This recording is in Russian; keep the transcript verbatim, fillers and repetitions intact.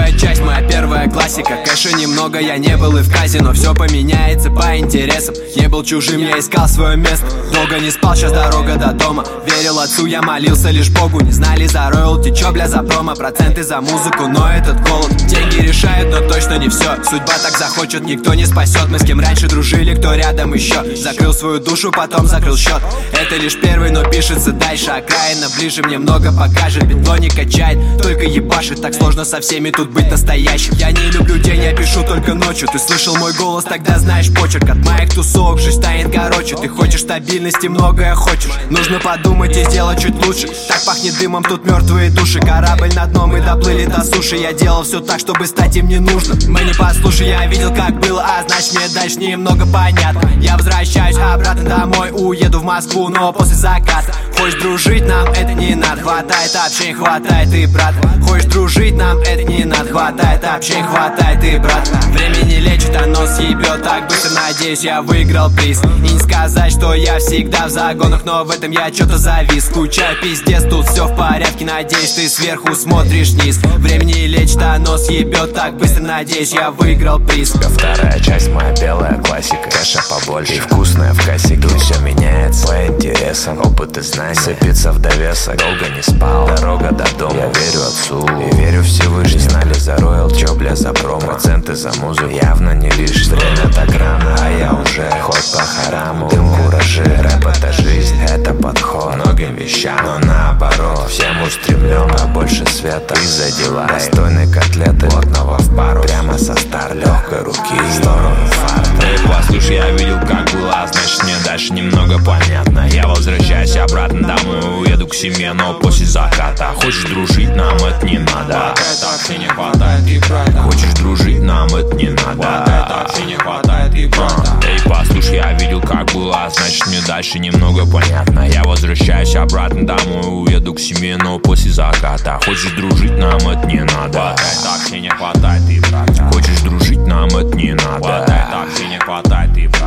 вторая часть, моя первая классика. Кэша немного, я не был и в казино. Все поменяется по интересам. Не был чужим, я искал свое место. Долго не спал, сейчас дорога до дома. Верил отцу, я молился лишь Богу. Не знали за роялти, чё бля за промо. Проценты за музыку, но этот голод. Деньги решают, но точно не все. Судьба так захочет, никто не спасет. Мы с кем раньше дружили, кто рядом еще. Закрыл свою душу, потом закрыл счет. Это лишь первый, но пишется дальше. Окраина ближе, мне много покажет. Бетло не качает, только ебашит. Так сложно со всеми тут быть настоящим. Я не люблю день, я пишу только ночью. Ты слышал мой голос, тогда знаешь почерк. От моих тусовок жизнь станет короче. Ты хочешь стабильности, многое хочешь. Нужно подумать и сделать чуть лучше. Так пахнет дымом, тут мертвые души. Корабль на дно, мы доплыли до суши. Я делал все так, чтобы стать им не нужно. Мы не послушай, я видел как было, а значит мне дальше немного понятно. Я возвращаюсь обратно домой, уеду в Москву, но после заката. Хочешь дружить, нам это не надо. Хватает общения, хватает и брата. Хочешь дружить, нам это не надо. Хватает общения, хватает и брата. Время не лечит, оно съебет так быстро. Надеюсь, я выиграл приз. И не сказать, что я всегда в загонах, но в этом я что-то завис. Скучаю, пиздец, тут все в порядке. Надеюсь, ты сверху смотришь вниз. Время не лечит, оно съебет так быстро. Надеюсь, я выиграл приз. Вторая часть, моя белая классика. Каша побольше и вкусная в кассике. Тут все меняется по интересам. Опыт и знания сыпется в довесок. Долго не спал, дорога до дома. Я верю отцу и верю Всевышний. Знали за роял, чё бля за промо. Проценты за музыку явно не лишь. Время так рано, а я уже ход по хараму. Дым, куражи, рэп это жизнь, это подход многим вещам. Но наоборот, всем устремлен, а больше света и за дела. Достойной котлеты, плотного в пару. Прямо со стар легкой руки в сторону фарта. Эй, послушай, я видел как было, а значит мне дальше немного понятно. Я возвращаюсь обратно домой, уеду к семье, но после заката. Хочешь дружить, нам это не надо. Хватает общения, хватает и брата. Хочешь дружить, нам это не надо. Хватает общения, хватает и брата. Эй, послушай, я видел как было, а значит мне дальше немного понятно. Я возвращаюсь обратно домой, уеду к семье, но после заката. Хочешь дружить, нам это не надо. Хватает общения, хватает и брата. Хочешь дружить, нам это не надо. Хватает общения, хватает и брата.